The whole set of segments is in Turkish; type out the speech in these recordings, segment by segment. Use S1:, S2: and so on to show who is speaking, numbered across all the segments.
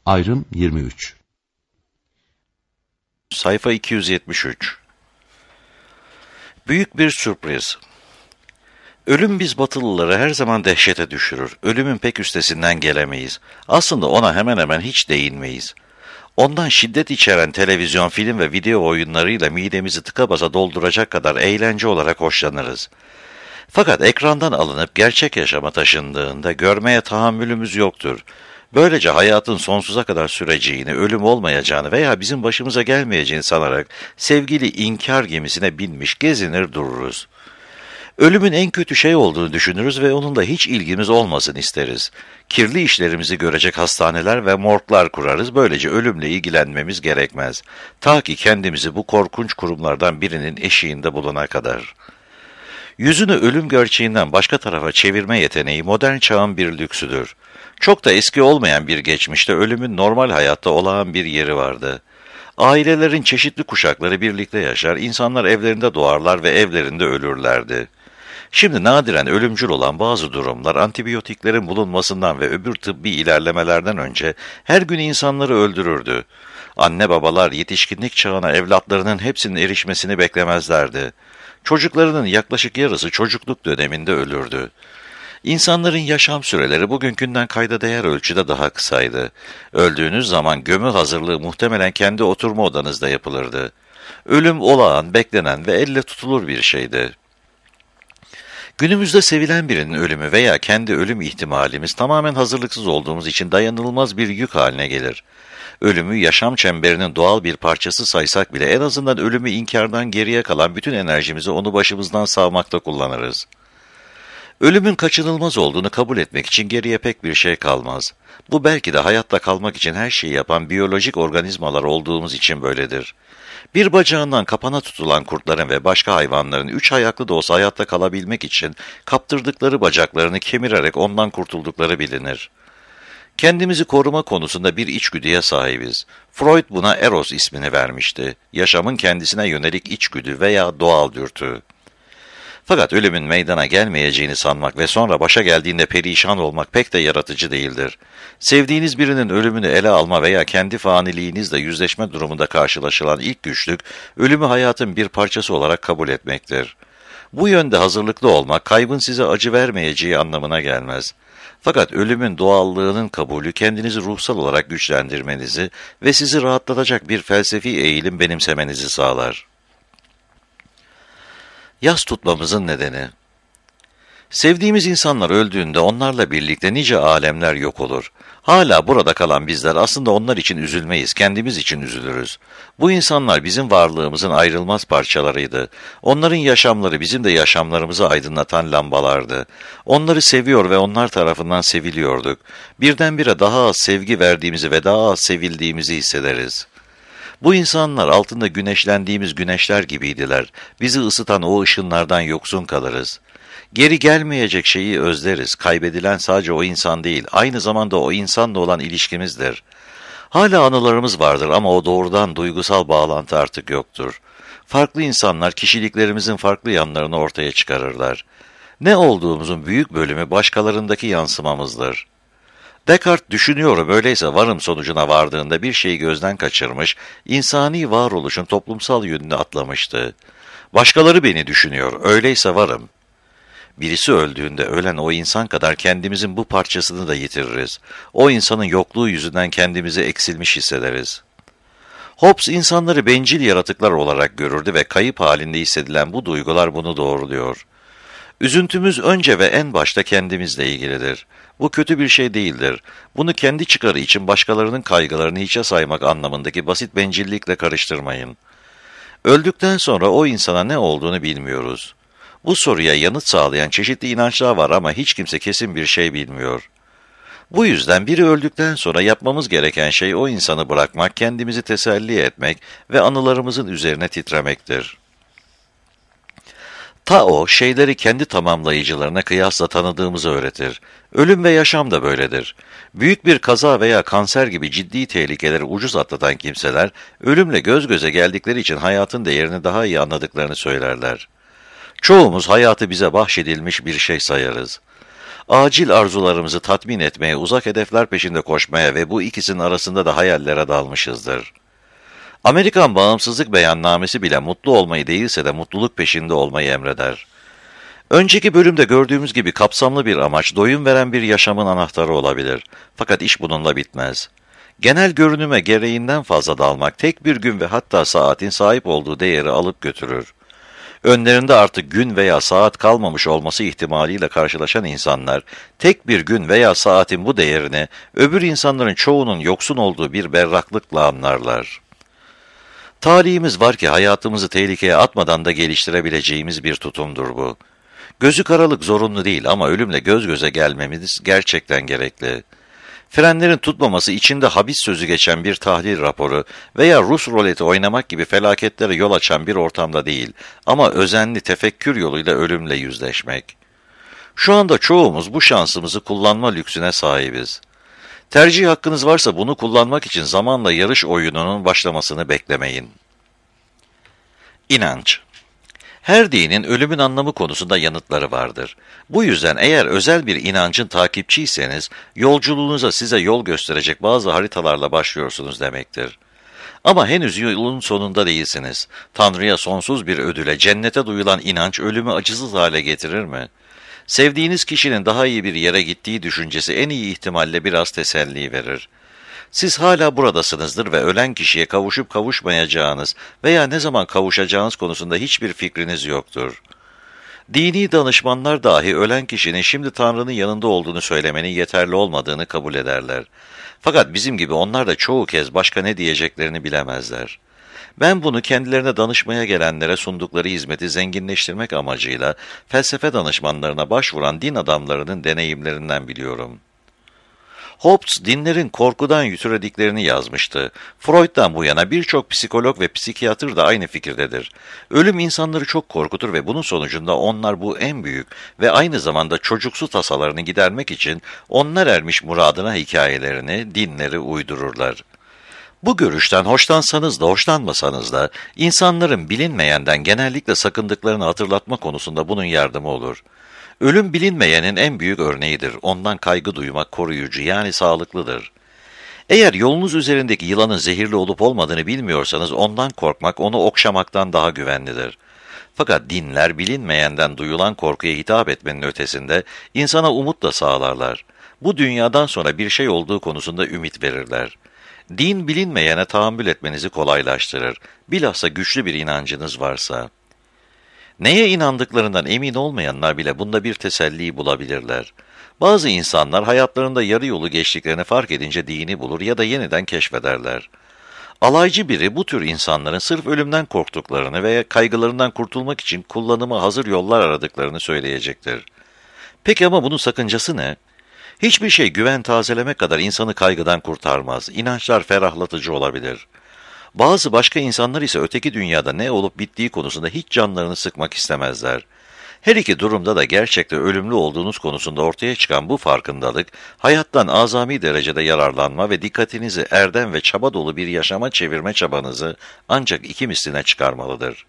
S1: Ayrım 23.
S2: Sayfa 273. Büyük bir sürpriz. Ölüm biz Batılıları her zaman dehşete düşürür. Ölümün pek üstesinden gelemeyiz. Aslında ona hemen hemen hiç değinmeyiz. Ondan şiddet içeren televizyon, film ve video oyunlarıyla midemizi tıka basa dolduracak kadar eğlence olarak hoşlanırız. Fakat ekrandan alınıp gerçek yaşama taşındığında görmeye tahammülümüz yoktur. Böylece hayatın sonsuza kadar süreceğini, ölüm olmayacağını veya bizim başımıza gelmeyeceğini sanarak sevgili inkar gemisine binmiş gezinir dururuz. Ölümün en kötü şey olduğunu düşünürüz ve onunla hiç ilgimiz olmasın isteriz. Kirli işlerimizi görecek hastaneler ve morglar kurarız, böylece ölümle ilgilenmemiz gerekmez. Ta ki kendimizi bu korkunç kurumlardan birinin eşiğinde bulana kadar. Yüzünü ölüm gerçeğinden başka tarafa çevirme yeteneği modern çağın bir lüksüdür. Çok da eski olmayan bir geçmişte ölümün normal hayatta olağan bir yeri vardı. Ailelerin çeşitli kuşakları birlikte yaşar, insanlar evlerinde doğarlar ve evlerinde ölürlerdi. Şimdi nadiren ölümcül olan bazı durumlar antibiyotiklerin bulunmasından ve öbür tıbbi ilerlemelerden önce her gün insanları öldürürdü. Anne babalar yetişkinlik çağına evlatlarının hepsinin erişmesini beklemezlerdi. Çocuklarının yaklaşık yarısı çocukluk döneminde ölürdü. İnsanların yaşam süreleri bugünkünden kayda değer ölçüde daha kısaydı. Öldüğünüz zaman gömü hazırlığı muhtemelen kendi oturma odanızda yapılırdı. Ölüm olağan, beklenen ve elle tutulur bir şeydi. Günümüzde sevilen birinin ölümü veya kendi ölüm ihtimalimiz tamamen hazırlıksız olduğumuz için dayanılmaz bir yük haline gelir. Ölümü yaşam çemberinin doğal bir parçası saysak bile en azından ölümü inkardan geriye kalan bütün enerjimizi onu başımızdan savmakta kullanırız. Ölümün kaçınılmaz olduğunu kabul etmek için geriye pek bir şey kalmaz. Bu belki de hayatta kalmak için her şeyi yapan biyolojik organizmalar olduğumuz için böyledir. Bir bacağından kapana tutulan kurtların ve başka hayvanların 3 ayaklı da olsa hayatta kalabilmek için kaptırdıkları bacaklarını kemirerek ondan kurtuldukları bilinir. Kendimizi koruma konusunda bir içgüdüye sahibiz. Freud buna eros ismini vermişti. Yaşamın kendisine yönelik içgüdü veya doğal dürtü. Fakat ölümün meydana gelmeyeceğini sanmak ve sonra başa geldiğinde perişan olmak pek de yaratıcı değildir. Sevdiğiniz birinin ölümünü ele alma veya kendi faniliğinizle yüzleşme durumunda karşılaşılan ilk güçlük, ölümü hayatın bir parçası olarak kabul etmektir. Bu yönde hazırlıklı olmak, kaybın size acı vermeyeceği anlamına gelmez. Fakat ölümün doğallığının kabulü kendinizi ruhsal olarak güçlendirmenizi ve sizi rahatlatacak bir felsefi eğilim benimsemenizi sağlar. Yas tutmamızın nedeni. Sevdiğimiz insanlar öldüğünde onlarla birlikte nice alemler yok olur. Hala burada kalan bizler aslında onlar için üzülmeyiz, kendimiz için üzülürüz. Bu insanlar bizim varlığımızın ayrılmaz parçalarıydı. Onların yaşamları bizim de yaşamlarımızı aydınlatan lambalardı. Onları seviyor ve onlar tarafından seviliyorduk. Birdenbire daha az sevgi verdiğimizi ve daha az sevildiğimizi hissederiz. Bu insanlar altında güneşlendiğimiz güneşler gibiydiler. Bizi ısıtan o ışınlardan yoksun kalırız. Geri gelmeyecek şeyi özleriz. Kaybedilen sadece o insan değil, aynı zamanda o insanla olan ilişkimizdir. Hala anılarımız vardır ama o doğrudan duygusal bağlantı artık yoktur. Farklı insanlar kişiliklerimizin farklı yanlarını ortaya çıkarırlar. Ne olduğumuzun büyük bölümü başkalarındaki yansımamızdır. Descartes düşünüyorum öyleyse varım sonucuna vardığında bir şeyi gözden kaçırmış, insani varoluşun toplumsal yönünü atlamıştı. Başkaları beni düşünüyor, öyleyse varım. Birisi öldüğünde ölen o insan kadar kendimizin bu parçasını da yitiririz. O insanın yokluğu yüzünden kendimizi eksilmiş hissederiz. Hobbes insanları bencil yaratıklar olarak görürdü ve kayıp halinde hissedilen bu duygular bunu doğruluyor. Üzüntümüz önce ve en başta kendimizle ilgilidir. Bu kötü bir şey değildir. Bunu kendi çıkarı için başkalarının kaygılarını hiçe saymak anlamındaki basit bencillikle karıştırmayın. Öldükten sonra o insana ne olduğunu bilmiyoruz. Bu soruya yanıt sağlayan çeşitli inançlar var ama hiç kimse kesin bir şey bilmiyor. Bu yüzden biri öldükten sonra yapmamız gereken şey o insanı bırakmak, kendimizi teselli etmek ve anılarımızın üzerine titremektir. Tao, şeyleri kendi tamamlayıcılarına kıyasla tanıdığımızı öğretir. Ölüm ve yaşam da böyledir. Büyük bir kaza veya kanser gibi ciddi tehlikeleri ucuz atlatan kimseler, ölümle göz göze geldikleri için hayatın değerini daha iyi anladıklarını söylerler. Çoğumuz hayatı bize bahşedilmiş bir şey sayarız. Acil arzularımızı tatmin etmeye, uzak hedefler peşinde koşmaya ve bu ikisinin arasında da hayallere dalmışızdır. Amerikan bağımsızlık beyannamesi bile mutlu olmayı değilse de mutluluk peşinde olmayı emreder. Önceki bölümde gördüğümüz gibi kapsamlı bir amaç, doyum veren bir yaşamın anahtarı olabilir. Fakat iş bununla bitmez. Genel görünüme gereğinden fazla dalmak, tek bir gün ve hatta saatin sahip olduğu değeri alıp götürür. Önlerinde artık gün veya saat kalmamış olması ihtimaliyle karşılaşan insanlar, tek bir gün veya saatin bu değerini, öbür insanların çoğunun yoksun olduğu bir berraklıkla anlarlar. Tarihimiz var ki hayatımızı tehlikeye atmadan da geliştirebileceğimiz bir tutumdur bu. Gözü karalık zorunlu değil ama ölümle göz göze gelmemiz gerçekten gerekli. Frenlerin tutmaması içinde habis sözü geçen bir tahlil raporu veya Rus ruleti oynamak gibi felaketlere yol açan bir ortamda değil ama özenli tefekkür yoluyla ölümle yüzleşmek. Şu anda çoğumuz bu şansımızı kullanma lüksüne sahibiz. Tercih hakkınız varsa bunu kullanmak için zamanla yarış oyununun başlamasını beklemeyin. İnanç. Her dinin ölümün anlamı konusunda yanıtları vardır. Bu yüzden eğer özel bir inancın takipçiyseniz, yolculuğunuza size yol gösterecek bazı haritalarla başlıyorsunuz demektir. Ama henüz yolun sonunda değilsiniz. Tanrı'ya sonsuz bir ödüle, cennete duyulan inanç ölümü acısız hale getirir mi? Sevdiğiniz kişinin daha iyi bir yere gittiği düşüncesi en iyi ihtimalle biraz teselli verir. Siz hala buradasınızdır ve ölen kişiye kavuşup kavuşmayacağınız veya ne zaman kavuşacağınız konusunda hiçbir fikriniz yoktur. Dini danışmanlar dahi ölen kişinin şimdi Tanrı'nın yanında olduğunu söylemenin yeterli olmadığını kabul ederler. Fakat bizim gibi onlar da çoğu kez başka ne diyeceklerini bilemezler. Ben bunu kendilerine danışmaya gelenlere sundukları hizmeti zenginleştirmek amacıyla felsefe danışmanlarına başvuran din adamlarının deneyimlerinden biliyorum. Hobbes, dinlerin korkudan yütürediklerini yazmıştı. Freud'dan bu yana birçok psikolog ve psikiyatr da aynı fikirdedir. Ölüm insanları çok korkutur ve bunun sonucunda onlar bu en büyük ve aynı zamanda çocuksu tasalarını gidermek için onlar ermiş muradına hikayelerini, dinleri uydururlar. Bu görüşten hoşlansanız da hoşlanmasanız da insanların bilinmeyenden genellikle sakındıklarını hatırlatma konusunda bunun yardımı olur. Ölüm bilinmeyenin en büyük örneğidir. Ondan kaygı duymak koruyucu yani sağlıklıdır. Eğer yolunuz üzerindeki yılanın zehirli olup olmadığını bilmiyorsanız ondan korkmak onu okşamaktan daha güvenlidir. Fakat dinler bilinmeyenden duyulan korkuya hitap etmenin ötesinde insana umut da sağlarlar. Bu dünyadan sonra bir şey olduğu konusunda ümit verirler. Din bilinmeyene tahammül etmenizi kolaylaştırır. Bilhassa güçlü bir inancınız varsa. Neye inandıklarından emin olmayanlar bile bunda bir teselli bulabilirler. Bazı insanlar hayatlarında yarı yolu geçtiklerini fark edince dini bulur ya da yeniden keşfederler. Alaycı biri bu tür insanların sırf ölümden korktuklarını veya kaygılarından kurtulmak için kullanıma hazır yollar aradıklarını söyleyecektir. Peki ama bunun sakıncası ne? Hiçbir şey güven tazelemek kadar insanı kaygıdan kurtarmaz. İnançlar ferahlatıcı olabilir. Bazı başka insanlar ise öteki dünyada ne olup bittiği konusunda hiç canlarını sıkmak istemezler. Her iki durumda da gerçekte ölümlü olduğunuz konusunda ortaya çıkan bu farkındalık, hayattan azami derecede yararlanma ve dikkatinizi erdem ve çaba dolu bir yaşama çevirme çabanızı ancak iki misline çıkarmalıdır.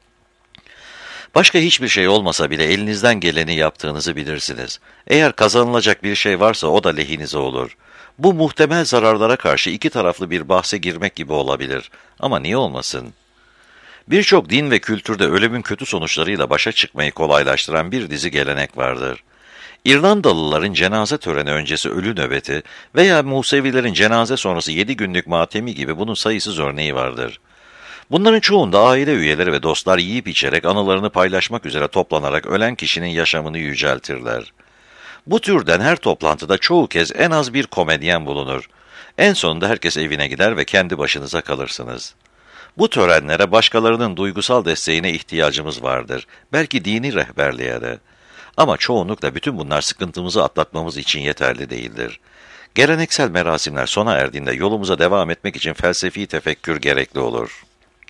S2: Başka hiçbir şey olmasa bile elinizden geleni yaptığınızı bilirsiniz. Eğer kazanılacak bir şey varsa o da lehinize olur. Bu muhtemel zararlara karşı iki taraflı bir bahse girmek gibi olabilir. Ama niye olmasın? Birçok din ve kültürde ölümün kötü sonuçlarıyla başa çıkmayı kolaylaştıran bir dizi gelenek vardır. İrlandalıların cenaze töreni öncesi ölü nöbeti veya Musevilerin cenaze sonrası 7 günlük matemi gibi bunun sayısız örneği vardır. Bunların çoğunda aile üyeleri ve dostlar yiyip içerek anılarını paylaşmak üzere toplanarak ölen kişinin yaşamını yüceltirler. Bu türden her toplantıda çoğu kez en az bir komedyen bulunur. En sonunda herkes evine gider ve kendi başınıza kalırsınız. Bu törenlere başkalarının duygusal desteğine ihtiyacımız vardır. Belki dini rehberliğe de. Ama çoğunlukla bütün bunlar sıkıntımızı atlatmamız için yeterli değildir. Geleneksel merasimler sona erdiğinde yolumuza devam etmek için felsefi tefekkür gerekli olur.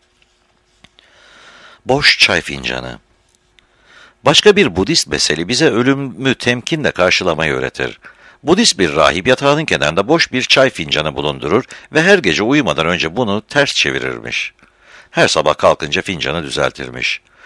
S2: Boş çay fincanı. Başka bir Budist meseli bize ölümü temkinle karşılamayı öğretir. Budist bir rahip yatağının kenarında boş bir çay fincanı bulundurur ve her gece uyumadan önce bunu ters çevirirmiş. Her sabah kalkınca fincanı düzeltirmiş.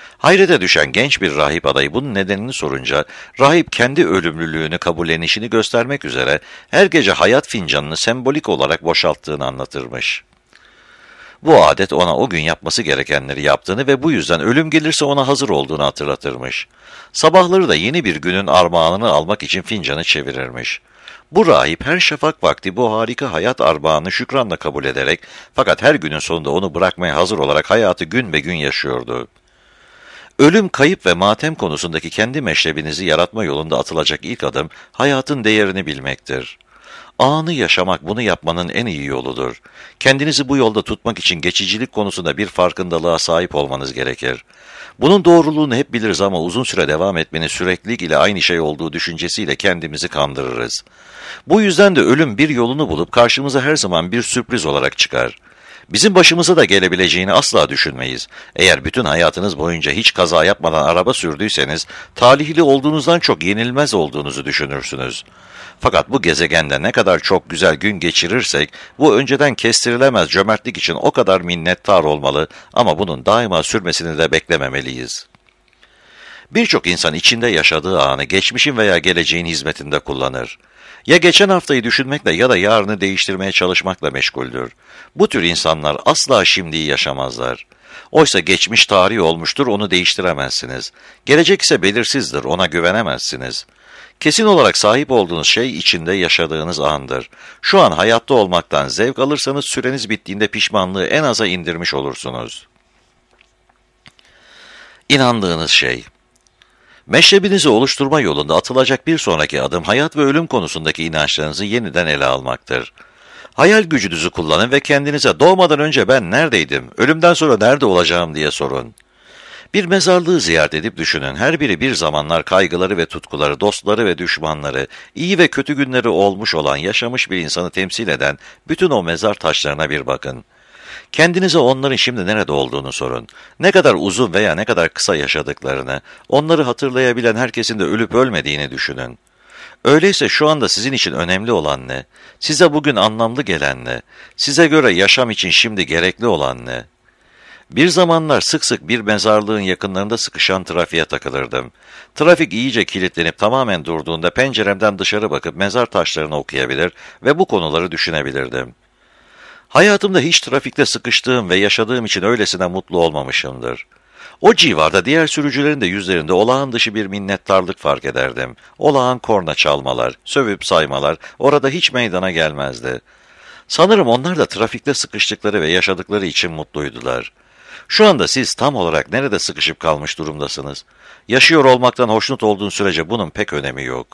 S2: Hayrete düşen genç bir rahip adayı bunun nedenini sorunca, rahip kendi ölümlülüğünü kabullenişini göstermek üzere her gece hayat fincanını sembolik olarak boşalttığını anlatırmış. Bu adet ona o gün yapması gerekenleri yaptığını ve bu yüzden ölüm gelirse ona hazır olduğunu hatırlatırmış. Sabahları da yeni bir günün armağanını almak için fincanı çevirirmiş. Bu rahip her şafak vakti bu harika hayat armağanını şükranla kabul ederek fakat her günün sonunda onu bırakmaya hazır olarak hayatı gün be gün yaşıyordu. Ölüm, kayıp ve matem konusundaki kendi meşrebinizi yaratma yolunda atılacak ilk adım, hayatın değerini bilmektir. Anı yaşamak bunu yapmanın en iyi yoludur. Kendinizi bu yolda tutmak için geçicilik konusunda bir farkındalığa sahip olmanız gerekir. Bunun doğruluğunu hep biliriz ama uzun süre devam etmenin süreklilik ile aynı şey olduğu düşüncesiyle kendimizi kandırırız. Bu yüzden de ölüm bir yolunu bulup karşımıza her zaman bir sürpriz olarak çıkar. Bizim başımıza da gelebileceğini asla düşünmeyiz. Eğer bütün hayatınız boyunca hiç kaza yapmadan araba sürdüyseniz, talihli olduğunuzdan çok yenilmez olduğunuzu düşünürsünüz. Fakat bu gezegende ne kadar çok güzel gün geçirirsek, bu önceden kestirilemez cömertlik için o kadar minnettar olmalı ama bunun daima sürmesini de beklememeliyiz. Birçok insan içinde yaşadığı anı geçmişin veya geleceğin hizmetinde kullanır. Ya geçen haftayı düşünmekle ya da yarını değiştirmeye çalışmakla meşguldür. Bu tür insanlar asla şimdiyi yaşamazlar. Oysa geçmiş tarih olmuştur, onu değiştiremezsiniz. Gelecek ise belirsizdir, ona güvenemezsiniz. Kesin olarak sahip olduğunuz şey içinde yaşadığınız andır. Şu an hayatta olmaktan zevk alırsanız süreniz bittiğinde pişmanlığı en aza indirmiş olursunuz. İnandığınız şey. Meşrebinizi oluşturma yolunda atılacak bir sonraki adım hayat ve ölüm konusundaki inançlarınızı yeniden ele almaktır. Hayal gücünüzü kullanın ve kendinize doğmadan önce ben neredeydim, ölümden sonra nerede olacağım diye sorun. Bir mezarlığı ziyaret edip düşünün. Her biri bir zamanlar kaygıları ve tutkuları, dostları ve düşmanları, iyi ve kötü günleri olmuş olan yaşamış bir insanı temsil eden bütün o mezar taşlarına bir bakın. Kendinize onların şimdi nerede olduğunu sorun. Ne kadar uzun veya ne kadar kısa yaşadıklarını, onları hatırlayabilen herkesin de ölüp ölmediğini düşünün. Öyleyse şu anda sizin için önemli olan ne? Size bugün anlamlı gelen ne? Size göre yaşam için şimdi gerekli olan ne? Bir zamanlar sık sık bir mezarlığın yakınlarında sıkışan trafiğe takılırdım. Trafik iyice kilitlenip tamamen durduğunda penceremden dışarı bakıp mezar taşlarını okuyabilir ve bu konuları düşünebilirdim. Hayatımda hiç trafikte sıkıştığım ve yaşadığım için öylesine mutlu olmamışımdır. O civarda diğer sürücülerin de yüzlerinde olağan dışı bir minnettarlık fark ederdim. Olağan korna çalmalar, sövüp saymalar orada hiç meydana gelmezdi. Sanırım onlar da trafikte sıkıştıkları ve yaşadıkları için mutluydular. Şu anda siz tam olarak nerede sıkışıp kalmış durumdasınız? Yaşıyor olmaktan hoşnut olduğun sürece bunun pek önemi yok.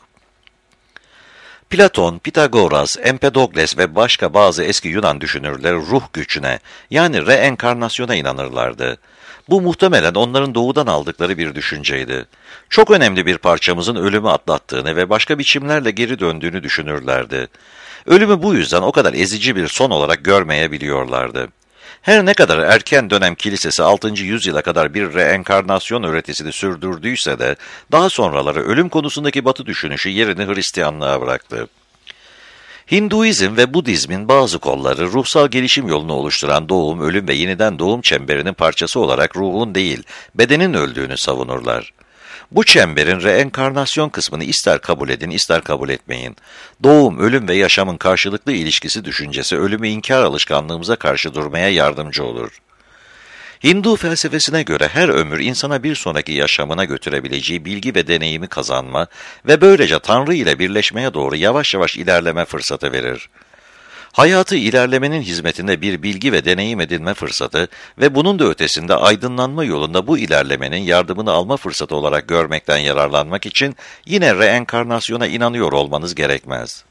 S2: Platon, Pitagoras, Empedokles ve başka bazı eski Yunan düşünürleri ruh gücüne, yani reenkarnasyona inanırlardı. Bu muhtemelen onların doğudan aldıkları bir düşünceydi. Çok önemli bir parçamızın ölümü atlattığını ve başka biçimlerle geri döndüğünü düşünürlerdi. Ölümü bu yüzden o kadar ezici bir son olarak görmeyebiliyorlardı. Her ne kadar erken dönem kilisesi 6. yüzyıla kadar bir reenkarnasyon öğretisini sürdürdüyse de daha sonraları ölüm konusundaki Batı düşünüşü yerini Hristiyanlığa bıraktı. Hinduizm ve Budizmin bazı kolları ruhsal gelişim yolunu oluşturan doğum, ölüm ve yeniden doğum çemberinin parçası olarak ruhun değil, bedenin öldüğünü savunurlar. Bu çemberin reenkarnasyon kısmını ister kabul edin, ister kabul etmeyin. Doğum, ölüm ve yaşamın karşılıklı ilişkisi düşüncesi ölümü inkar alışkanlığımıza karşı durmaya yardımcı olur. Hindu felsefesine göre her ömür insana bir sonraki yaşamına götürebileceği bilgi ve deneyimi kazanma ve böylece Tanrı ile birleşmeye doğru yavaş yavaş ilerleme fırsatı verir. Hayatı ilerlemenin hizmetinde bir bilgi ve deneyim edinme fırsatı ve bunun da ötesinde aydınlanma yolunda bu ilerlemenin yardımını alma fırsatı olarak görmekten yararlanmak için yine reenkarnasyona inanıyor olmanız gerekmez.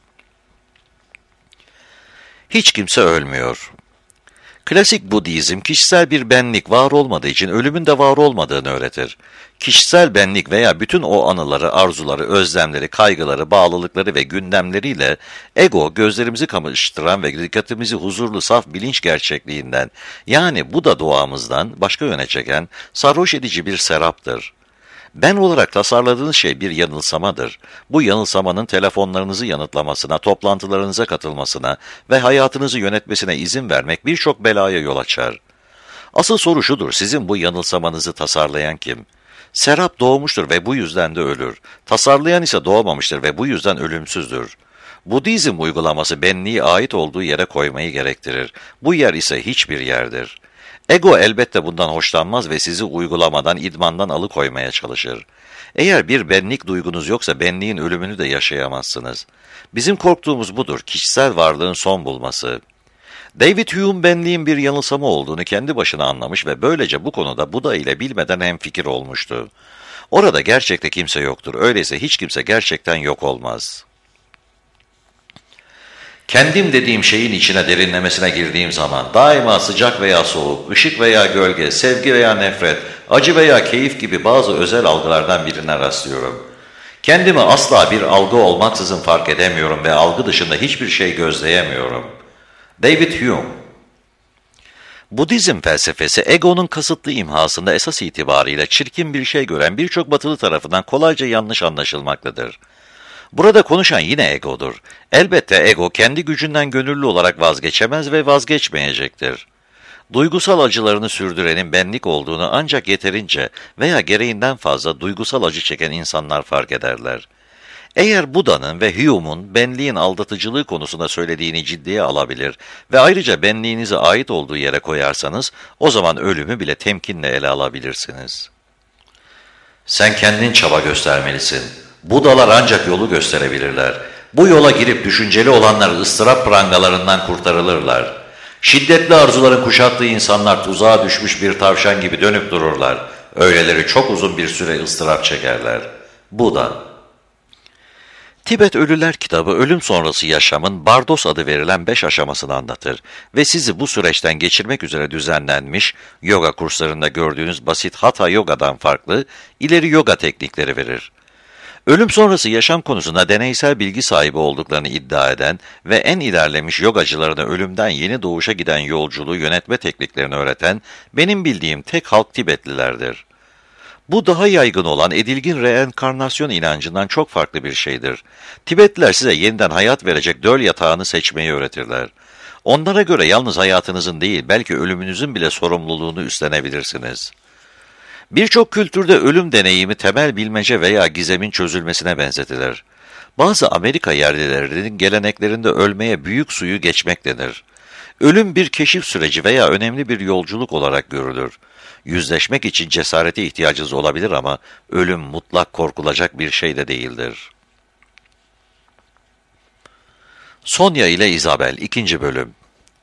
S2: Hiç kimse ölmüyor. Klasik Budizm, kişisel bir benlik var olmadığı için ölümün de var olmadığını öğretir. Kişisel benlik veya bütün o anıları, arzuları, özlemleri, kaygıları, bağlılıkları ve gündemleriyle ego, gözlerimizi kamaştıran ve dikkatimizi huzurlu, saf bilinç gerçekliğinden, yani Buda doğamızdan başka yöne çeken, sarhoş edici bir seraptır. Ben olarak tasarladığınız şey bir yanılsamadır. Bu yanılsamanın telefonlarınızı yanıtlamasına, toplantılarınıza katılmasına ve hayatınızı yönetmesine izin vermek birçok belaya yol açar. Asıl soru şudur, sizin bu yanılsamanızı tasarlayan kim? Serap doğmuştur ve bu yüzden de ölür. Tasarlayan ise doğmamıştır ve bu yüzden ölümsüzdür. Budizm uygulaması benliği ait olduğu yere koymayı gerektirir. Bu yer ise hiçbir yerdir. Ego elbette bundan hoşlanmaz ve sizi uygulamadan, idmandan alıkoymaya çalışır. Eğer bir benlik duygunuz yoksa benliğin ölümünü de yaşayamazsınız. Bizim korktuğumuz budur, kişisel varlığın son bulması. David Hume benliğin bir yanılsama olduğunu kendi başına anlamış ve böylece bu konuda Buda ile bilmeden hemfikir olmuştu. Orada gerçekte kimse yoktur, öyleyse hiç kimse gerçekten yok olmaz. Kendim dediğim şeyin içine derinlemesine girdiğim zaman daima sıcak veya soğuk, ışık veya gölge, sevgi veya nefret, acı veya keyif gibi bazı özel algılardan birine rastlıyorum. Kendimi asla bir algı olmaksızın fark edemiyorum ve algı dışında hiçbir şey gözleyemiyorum. David Hume. Budizm felsefesi egonun kasıtlı imhasında esas itibariyle çirkin bir şey gören birçok batılı tarafından kolayca yanlış anlaşılmaktadır. Burada konuşan yine egodur. Elbette ego kendi gücünden gönüllü olarak vazgeçemez ve vazgeçmeyecektir. Duygusal acılarını sürdürenin benlik olduğunu ancak yeterince veya gereğinden fazla duygusal acı çeken insanlar fark ederler. Eğer Buda'nın ve Hume'un benliğin aldatıcılığı konusunda söylediğini ciddiye alabilir ve ayrıca benliğinizi ait olduğu yere koyarsanız, o zaman ölümü bile temkinle ele alabilirsiniz. Sen kendin çaba göstermelisin. Budalar ancak yolu gösterebilirler. Bu yola girip düşünceli olanlar ıstırap prangalarından kurtarılırlar. Şiddetli arzuların kuşattığı insanlar tuzağa düşmüş bir tavşan gibi dönüp dururlar. Öyleleri çok uzun bir süre ıstırap çekerler. Buda. Tibet Ölüler kitabı ölüm sonrası yaşamın Bardos adı verilen 5 aşamasını anlatır ve sizi bu süreçten geçirmek üzere düzenlenmiş, yoga kurslarında gördüğünüz basit Hatha Yoga'dan farklı, ileri yoga teknikleri verir. Ölüm sonrası yaşam konusunda deneysel bilgi sahibi olduklarını iddia eden ve en ilerlemiş yogacılarına ölümden yeni doğuşa giden yolculuğu yönetme tekniklerini öğreten benim bildiğim tek halk Tibetlilerdir. Bu daha yaygın olan edilgin reenkarnasyon inancından çok farklı bir şeydir. Tibetliler size yeniden hayat verecek döl yatağını seçmeyi öğretirler. Onlara göre yalnız hayatınızın değil, belki ölümünüzün bile sorumluluğunu üstlenebilirsiniz. Birçok kültürde ölüm deneyimi temel bilmece veya gizemin çözülmesine benzetilir. Bazı Amerika yerlilerinin geleneklerinde ölmeye büyük suyu geçmek denir. Ölüm bir keşif süreci veya önemli bir yolculuk olarak görülür. Yüzleşmek için cesarete ihtiyacınız olabilir ama ölüm mutlak korkulacak bir şey de değildir. Sonya ile Isabel 2. Bölüm.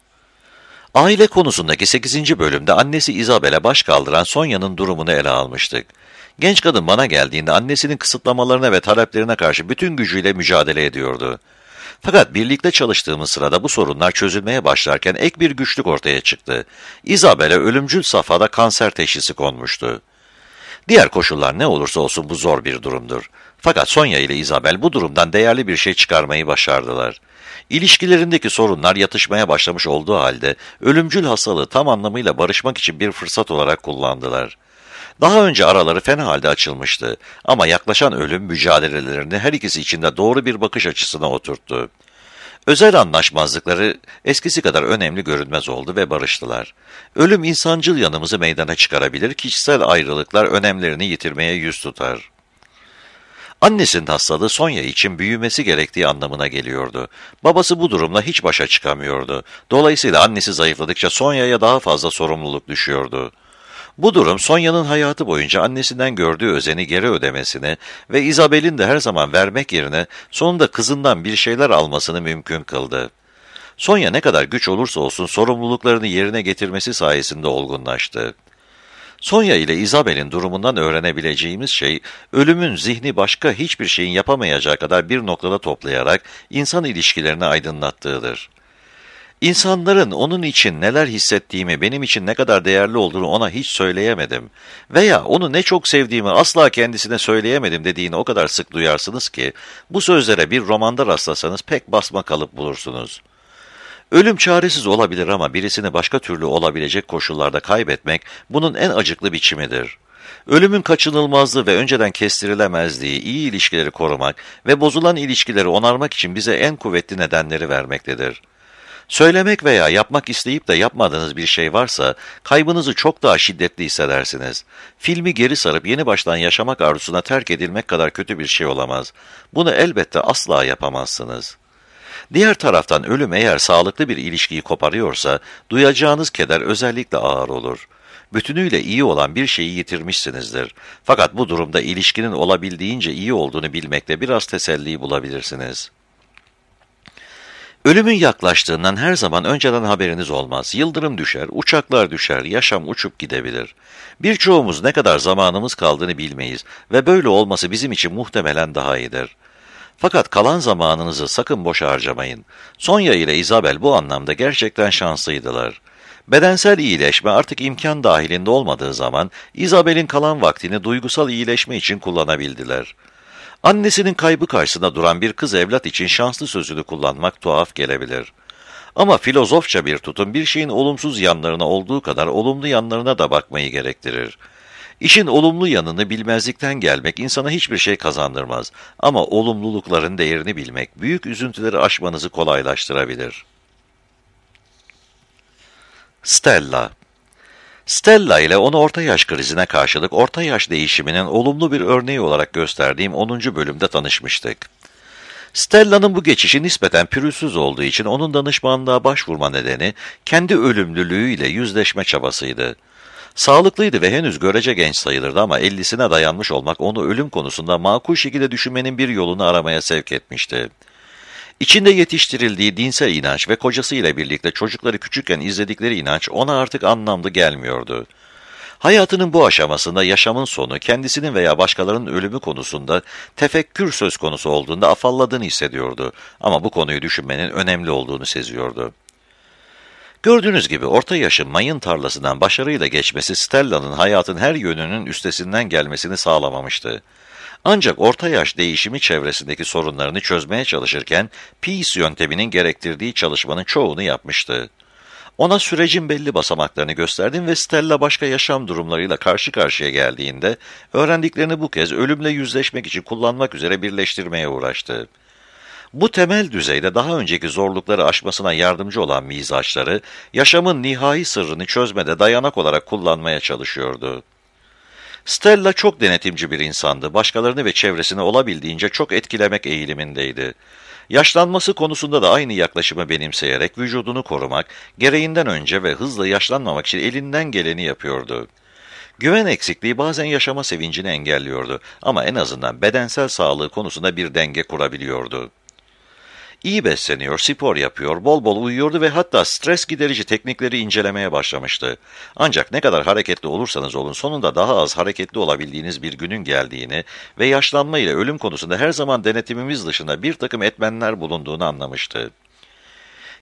S2: Aile konusundaki 8. bölümde annesi Isabel'e baş kaldıran Sonya'nın durumunu ele almıştık. Genç kadın bana geldiğinde annesinin kısıtlamalarına ve taleplerine karşı bütün gücüyle mücadele ediyordu. Fakat birlikte çalıştığımız sırada bu sorunlar çözülmeye başlarken ek bir güçlük ortaya çıktı. Isabel'e ölümcül safhada kanser teşhisi konmuştu. Diğer koşullar ne olursa olsun bu zor bir durumdur. Fakat Sonya ile Isabel bu durumdan değerli bir şey çıkarmayı başardılar. İlişkilerindeki sorunlar yatışmaya başlamış olduğu halde ölümcül hastalığı tam anlamıyla barışmak için bir fırsat olarak kullandılar. Daha önce araları fena halde açılmıştı ama yaklaşan ölüm mücadelelerini her ikisi için de doğru bir bakış açısına oturttu. Özel anlaşmazlıkları eskisi kadar önemli görünmez oldu ve barıştılar. Ölüm insancıl yanımızı meydana çıkarabilir, kişisel ayrılıklar önemlerini yitirmeye yüz tutar. Annesinin hastalığı Sonya için büyümesi gerektiği anlamına geliyordu. Babası bu durumla hiç başa çıkamıyordu. Dolayısıyla annesi zayıfladıkça Sonya'ya daha fazla sorumluluk düşüyordu. Bu durum Sonya'nın hayatı boyunca annesinden gördüğü özeni geri ödemesini ve Isabel'in de her zaman vermek yerine sonunda kızından bir şeyler almasını mümkün kıldı. Sonya ne kadar güç olursa olsun sorumluluklarını yerine getirmesi sayesinde olgunlaştı. Sonya ile Isabel'in durumundan öğrenebileceğimiz şey, ölümün zihni başka hiçbir şeyin yapamayacağı kadar bir noktada toplayarak insan ilişkilerini aydınlattığıdır. İnsanların onun için neler hissettiğimi, benim için ne kadar değerli olduğunu ona hiç söyleyemedim veya onu ne çok sevdiğimi asla kendisine söyleyemedim dediğini o kadar sık duyarsınız ki, bu sözlere bir romanda rastlasanız pek basmakalıp bulursunuz. Ölüm çaresiz olabilir ama birisini başka türlü olabilecek koşullarda kaybetmek bunun en acıklı biçimidir. Ölümün kaçınılmazlığı ve önceden kestirilemezliği, iyi ilişkileri korumak ve bozulan ilişkileri onarmak için bize en kuvvetli nedenleri vermektedir. Söylemek veya yapmak isteyip de yapmadığınız bir şey varsa, kaybınızı çok daha şiddetli hissedersiniz. Filmi geri sarıp yeni baştan yaşamak arzusuna terk edilmek kadar kötü bir şey olamaz. Bunu elbette asla yapamazsınız. Diğer taraftan ölüm eğer sağlıklı bir ilişkiyi koparıyorsa, duyacağınız keder özellikle ağır olur. Bütünüyle iyi olan bir şeyi yitirmişsinizdir. Fakat bu durumda ilişkinin olabildiğince iyi olduğunu bilmekte biraz teselli bulabilirsiniz. Ölümün yaklaştığından her zaman önceden haberiniz olmaz. Yıldırım düşer, uçaklar düşer, yaşam uçup gidebilir. Birçoğumuz ne kadar zamanımız kaldığını bilmeyiz ve böyle olması bizim için muhtemelen daha iyidir. Fakat kalan zamanınızı sakın boşa harcamayın. Sonya ile Isabel bu anlamda gerçekten şanslıydılar. Bedensel iyileşme artık imkan dahilinde olmadığı zaman Isabel'in kalan vaktini duygusal iyileşme için kullanabildiler. Annesinin kaybı karşısında duran bir kız evlat için şanslı sözünü kullanmak tuhaf gelebilir. Ama filozofça bir tutum bir şeyin olumsuz yanlarına olduğu kadar olumlu yanlarına da bakmayı gerektirir. İşin olumlu yanını bilmezlikten gelmek insana hiçbir şey kazandırmaz. Ama olumlulukların değerini bilmek büyük üzüntüleri aşmanızı kolaylaştırabilir. Stella ile onu orta yaş krizine karşılık orta yaş değişiminin olumlu bir örneği olarak gösterdiğim 10. bölümde tanışmıştık. Stella'nın bu geçişi nispeten pürüzsüz olduğu için onun danışmanlığa başvurma nedeni kendi ölümlülüğüyle yüzleşme çabasıydı. Sağlıklıydı ve henüz görece genç sayılırdı ama 50'sine dayanmış olmak onu ölüm konusunda makul şekilde düşünmenin bir yolunu aramaya sevk etmişti. İçinde yetiştirildiği dinsel inanç ve kocasıyla birlikte çocukları küçükken izledikleri inanç ona artık anlamlı gelmiyordu. Hayatının bu aşamasında yaşamın sonu, kendisinin veya başkalarının ölümü konusunda tefekkür söz konusu olduğunda afalladığını hissediyordu ama bu konuyu düşünmenin önemli olduğunu seziyordu. Gördüğünüz gibi orta yaşın mayın tarlasından başarıyla geçmesi Stella'nın hayatın her yönünün üstesinden gelmesini sağlamamıştı. Ancak orta yaş değişimi çevresindeki sorunlarını çözmeye çalışırken Peace yönteminin gerektirdiği çalışmanın çoğunu yapmıştı. Ona sürecin belli basamaklarını gösterdim ve Stella başka yaşam durumlarıyla karşı karşıya geldiğinde öğrendiklerini bu kez ölümle yüzleşmek için kullanmak üzere birleştirmeye uğraştı. Bu temel düzeyde daha önceki zorlukları aşmasına yardımcı olan mizaçları yaşamın nihai sırrını çözmede dayanak olarak kullanmaya çalışıyordu. Stella çok denetimci bir insandı. Başkalarını ve çevresini olabildiğince çok etkilemek eğilimindeydi. Yaşlanması konusunda da aynı yaklaşımı benimseyerek vücudunu korumak, gereğinden önce ve hızla yaşlanmamak için elinden geleni yapıyordu. Güven eksikliği bazen yaşama sevincini engelliyordu ama en azından bedensel sağlığı konusunda bir denge kurabiliyordu. İyi besleniyor, spor yapıyor, bol bol uyuyordu ve hatta stres giderici teknikleri incelemeye başlamıştı. Ancak ne kadar hareketli olursanız olun sonunda daha az hareketli olabildiğiniz bir günün geldiğini ve yaşlanma ile ölüm konusunda her zaman denetimimiz dışında bir takım etmenler bulunduğunu anlamıştı.